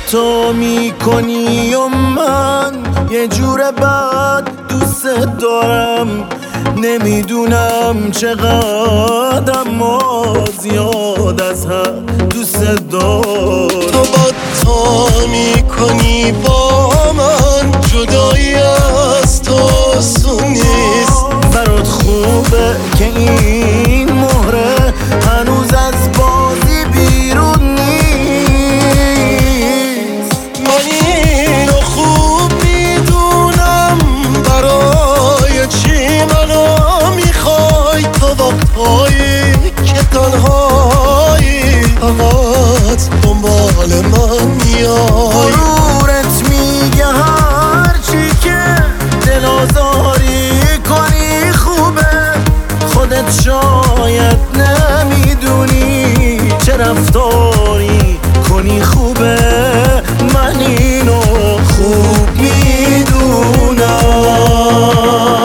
تو میکنی و من یه جور بد دوست دارم، نمیدونم چقدر اما زیاد از حد دوست دارم. تو تا میکنی با من، جدایی از تو آسون نیست. برات خوبه که این مهره هنوز از بازی بیرون نیست. من اینو خوب میدونم، برای چی منو میخوای؟ تا وقتهایی که تنهایی فقط دنبال من میای. غرورت میگه هرچی که دل آزاری کنی خوبه، خودت شاید نمیدونی چه رفتاری کنی خوبه. من اینو خوب میدونم.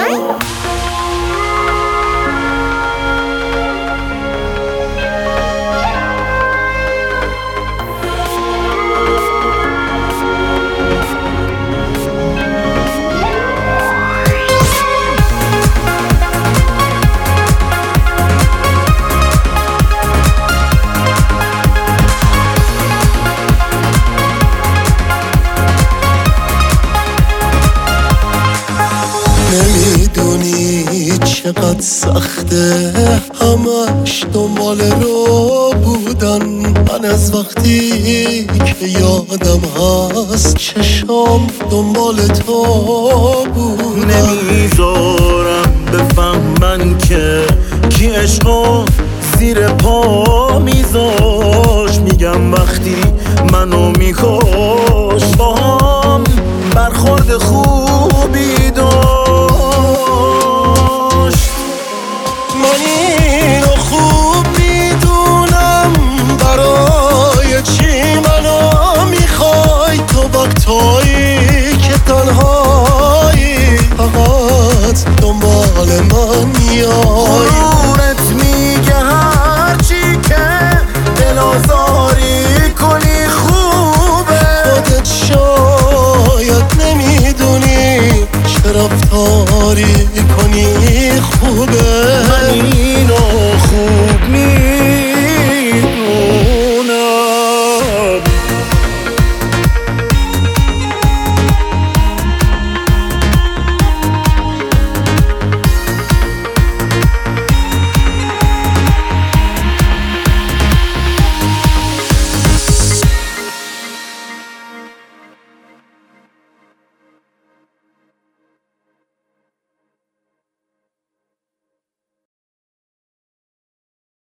نمیدونی چقدر سخته همش دنبال رو بودن. من از وقتی که یادم هست چشام دنبال تو بود. نمیذارم بفهمن که کی عشقو زیر پا میذاش. میگم وقتی منو میکش با هم برخورد خوبی داشت. من اینو خوب میدونم، برای چی منو میخوای؟ تو وقتایی